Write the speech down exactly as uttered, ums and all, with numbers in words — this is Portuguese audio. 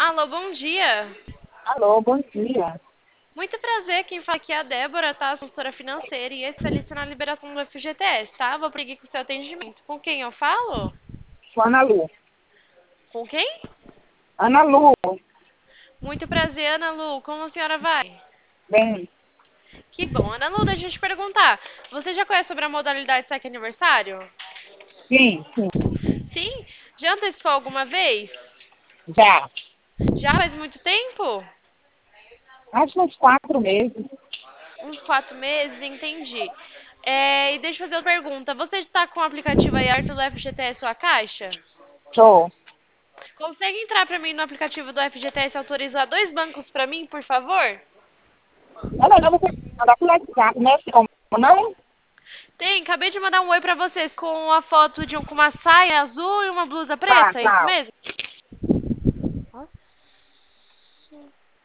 Alô, bom dia. Alô, bom dia. Muito prazer, quem fala aqui é a Débora, tá? Consultora financeira e especialista na liberação do F G T S, tá? Vou pedir com o seu atendimento. Com quem eu falo? Sou Ana Lu. Com quem? Ana Lu, Muito prazer, Ana Lu. Como a senhora vai? bem, Que bom. Ana Lu, deixa eu te perguntar. Você já conhece sobre a modalidade saque aniversário? sim, sim, Sim? Já antecipou alguma vez? já. Já faz muito tempo? Acho uns quatro meses. Uns quatro meses, entendi. É, e deixa eu fazer uma pergunta. Você está com o aplicativo aí, Arthur do F G T S Sua Caixa? Sou. Consegue entrar pra mim no aplicativo do F G T S e autorizar dois bancos pra mim, por favor? Ela não você mandar pro WhatsApp, né? Como não? Tem, acabei de mandar um oi pra vocês com a foto de um, com uma saia azul e uma blusa Tá, preta, é isso tá. mesmo?